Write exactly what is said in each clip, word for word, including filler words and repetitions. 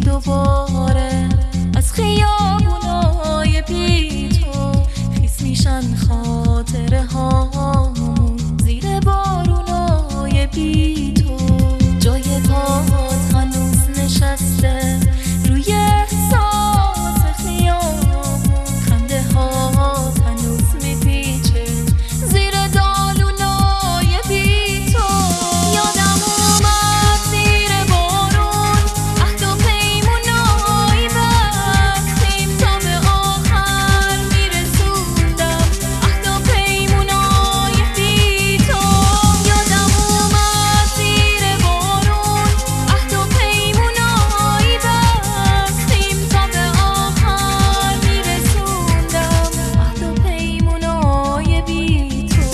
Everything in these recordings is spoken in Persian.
دوباره از خیابونای بی تو خیس میشن خاطره هامون زیر بارونای بی تو. جای پات هنوز نشسته روی احساس خیابون، خنده هات هنوز میپیچه زیر دالونای بی تو. یادم اومد زیر بارون عهد و پیمونایی بستیم تا به آخر میرسوندم عهد و پیمونای بی تو. یادم اومد زیر بارون عهد و پیمونایی بستیم تا به آخر میرسوندم عهد و پیمونای بی تو.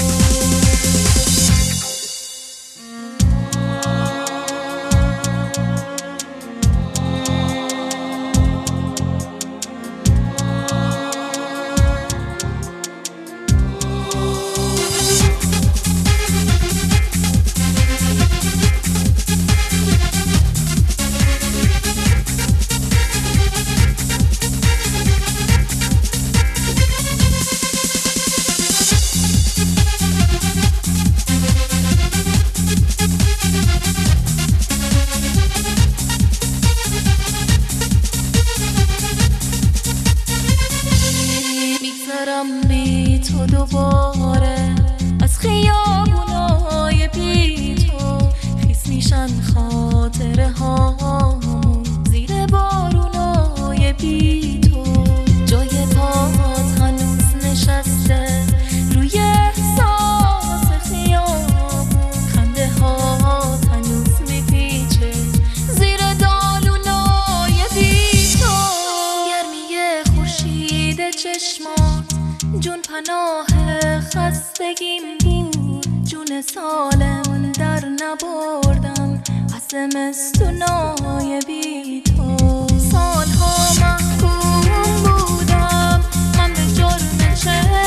میگذرم بی تو دوباره از خیابونای بی تو خیس میشن خاطره هامون زیر بارونای بی تو. جای پات هنوز نشسته روی احساس خیابون، خنده هات هنوز میپیچه زیر دالونای بی تو. گرمی خورشید چشمات جون پناه خستگیم بود، جون سالم در نبردم از زمستونای بی تو. سالها محکوم بودم من به جرم چه